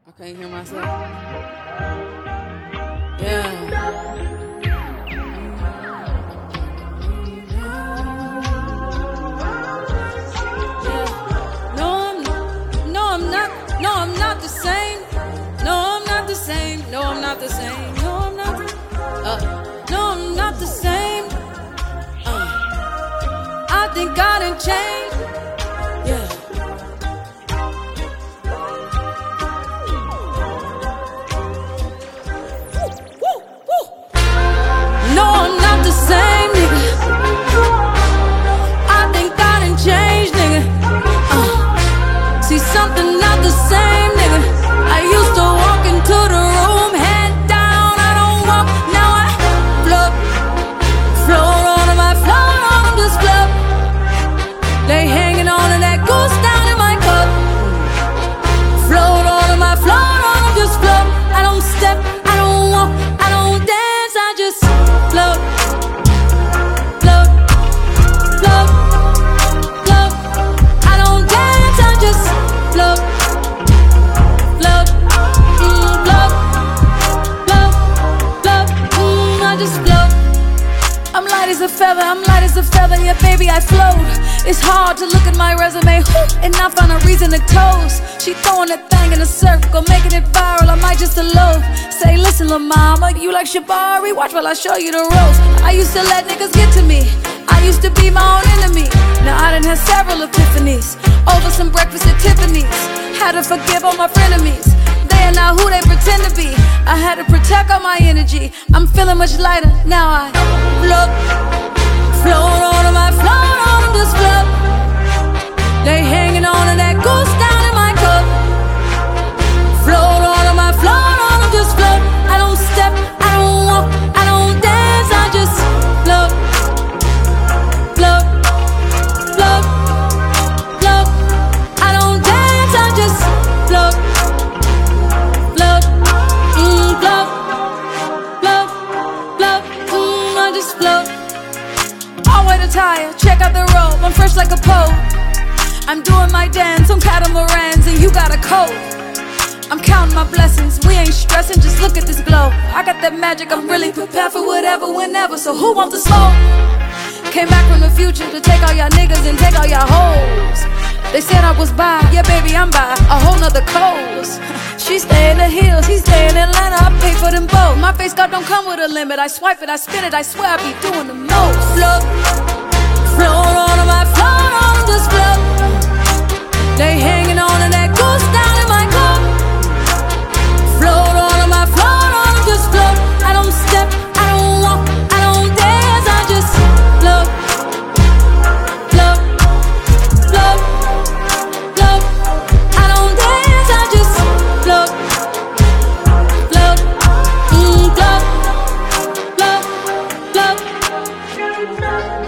I can't hear myself. Yeah. No, I'm not the same. No, I'm not the same. No, I'm not the same. No, I'm not the no, I'm not the same. I think I done changed. Yeah. No, I'm not the same, nigga. I think I done changed, nigga. See something not the same, nigga. I used to walk into the room, head down, I don't walk, now I float on them, I float on them, just float. They hanging on to that goose down in my cup. Float on them, I float on them, just float. I don't step, I don't walk, I don't dance, I just float. Float, float, float. I don't dance, I just float. Float, float, float, float, I just float. I'm light as a feather, I'm light as a feather, yeah baby I float. It's hard to look at my resume and not find a reason to toast. She throwing that thing in a circle, making it viral, I might just elope. Say listen lil' mama, you like Shabari, watch while I show you the ropes. I used to let niggas get to me, I used to be my own enemy. Now I done had several epiphanies, over some breakfast at Tiffany's. Had to forgive all my frenemies, they are not who they pretend to be. I had to protect all my energy, I'm feeling much lighter, now I float. Float on them, I float on them, just float. They hanging on to that goose down in my cup. Float on them, I float on them, just float. I don't step, I don't walk, I don't dance, I just float. Float, float, float. I don't dance, I just float. Float, float, float, float, I just float. All way to tire, check out the robe, I'm fresh like a pope. I'm doing my dance on catamarans and you got a coat. I'm counting my blessings, we ain't stressing, just look at this glow. I got that magic, I'm really prepared for whatever, whenever, so who wants to smoke? Came back from the future to take all y'all niggas and take all y'all hoes. They said I was by, yeah baby I'm by a whole nother coast. She stay in the hills, he stay in Atlanta, I pay for them both. My face card don't come with a limit, I swipe it, I spin it, I swear I be doing the most. Float, float on them, I float on them, just float. They hanging on to that goose down in my cup. Float on them, I float on them, just float. I don't step, I don't walk, I don't dance, I just float. Float, float, float. I don't dance, I just float. Float, float, float, float.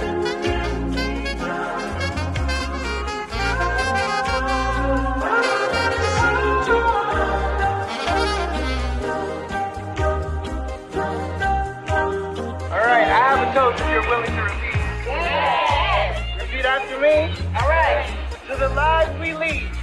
Alright, I have a toast if you're willing to repeat. Yes! Repeat after me. All right. To the lives we lead.